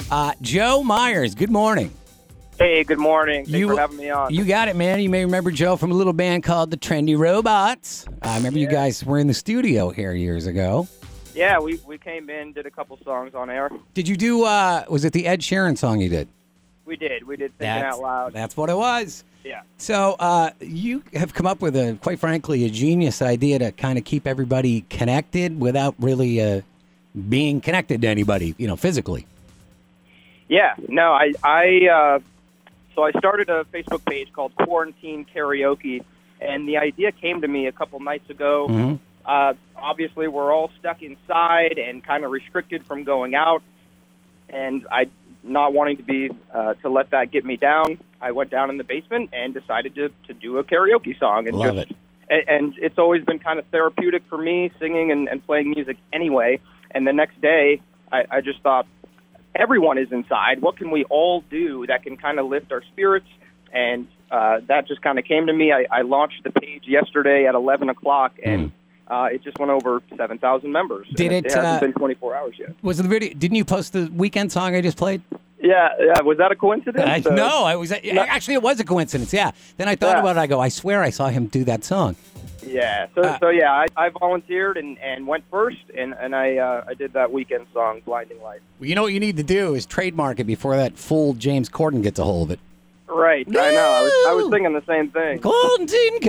Joe Myers, good morning. Hey, good morning. Thanks for having me on. You got it, man. You may remember Joe from a little band called the Trendy Robots. I remember you guys were in the studio here years ago. Yeah, we came in, did a couple songs on air. Did you do, was it the Ed Sheeran song you did? We did Thinking Out Loud. That's what it was. Yeah. So you have come up with, quite frankly, a genius idea to kind of keep everybody connected without really being connected to anybody, physically. Yeah, no, so I started a Facebook page called Quarantine Karaoke, and the idea came to me a couple nights ago. Mm-hmm. Obviously, we're all stuck inside and kind of restricted from going out, and not wanting to be to let that get me down, I went down in the basement and decided to do a karaoke song. And Love it. And it's always been kind of therapeutic for me, singing and playing music anyway. And the next day, I just thought, everyone is inside. What can we all do that can kind of lift our spirits? And that just kind of came to me. I launched the page yesterday at 11 o'clock, and it just went over 7,000 members. It hasn't been 24 hours yet. Was the video? Didn't you post the weekend song I just played? Yeah. Was that a coincidence? No, actually, it was a coincidence. Yeah. Then I thought about it. I go, I swear I saw him do that song. Yeah. I volunteered and went first, and I did that weekend song, Blinding Light. Well, you know what you need to do is trademark it before that fool James Corden gets a hold of it. Right. No! I know. I was thinking the same thing. Quarantine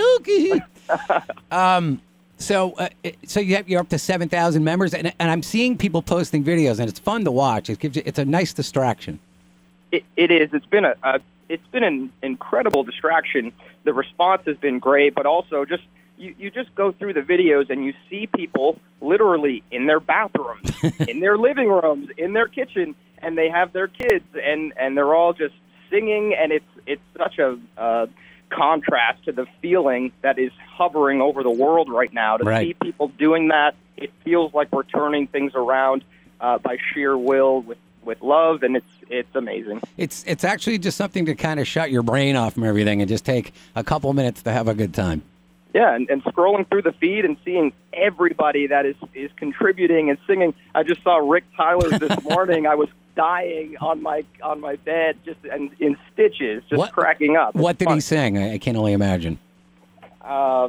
karaoke. So you're up to 7,000 members, and I'm seeing people posting videos, and it's fun to watch. It's a nice distraction. It is. It's been an incredible distraction. The response has been great, but also just you just go through the videos and you see people literally in their bathrooms, in their living rooms, in their kitchen, and they have their kids, and they're all just singing, and it's such a contrast to the feeling that is hovering over the world right now. To see people doing that, it feels like we're turning things around by sheer will with love, and it's amazing. It's actually just something to kind of shut your brain off from everything and just take a couple minutes to have a good time. Yeah, and scrolling through the feed and seeing everybody that is contributing and singing. I just saw Rick Tyler this morning. I was dying on my bed, just in stitches, cracking up. What did he sing? I can only imagine. I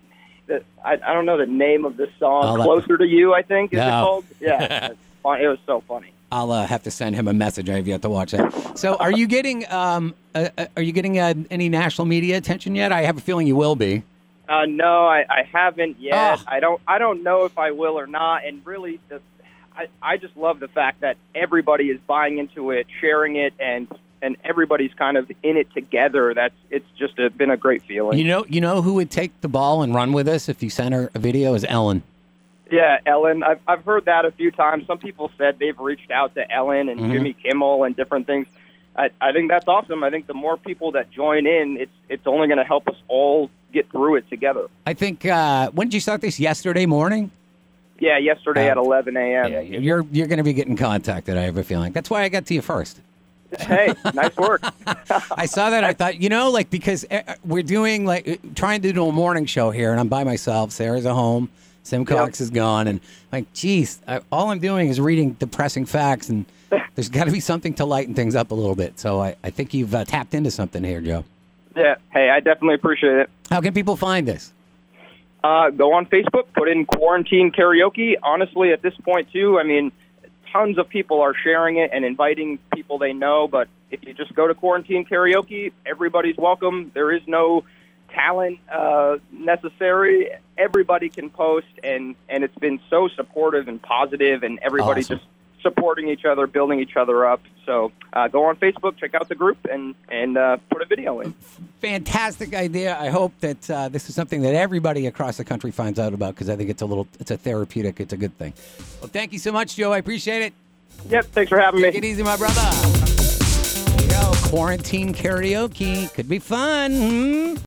don't know the name of the song. Closer to You, I think, is it called? Yeah, it was so funny. I'll have to send him a message. I have yet to watch that. So, are you getting any national media attention yet? I have a feeling you will be. No, I haven't yet. I don't know if I will or not. And really, I just love the fact that everybody is buying into it, sharing it, and everybody's kind of in it together. It's just been a great feeling. You know who would take the ball and run with us if you sent her a video is Ellen. Yeah, Ellen. I've heard that a few times. Some people said they've reached out to Ellen and Jimmy Kimmel and different things. I think that's awesome. I think the more people that join in, it's only going to help us all get through it together. I think, when did you start this? Yesterday morning? Yeah, yesterday at 11 a.m. Yeah, you're going to be getting contacted, I have a feeling. That's why I got to you first. Hey, nice work. I saw that. I thought, because we're doing, trying to do a morning show here, and I'm by myself. Sarah's at home. Sim Cox is gone. And geez, all I'm doing is reading depressing facts, and there's got to be something to lighten things up a little bit. So I think you've tapped into something here, Joe. Yeah. Hey, I definitely appreciate it. How can people find this? Go on Facebook, put in Quarantine Karaoke. Honestly, at this point, too, I mean, tons of people are sharing it and inviting people they know. But if you just go to Quarantine Karaoke, everybody's welcome. There is no talent necessary. Everybody can post, and it's been so supportive and positive, and everybody just supporting each other, building each other up. So go on Facebook, check out the group, and put a video in. Fantastic idea. I hope that this is something that everybody across the country finds out about, because I think it's a therapeutic, it's a good thing. Well, thank you so much, Joe. I appreciate it. Yep, thanks for having me. Take it easy, my brother. There you go. Quarantine Karaoke. Could be fun.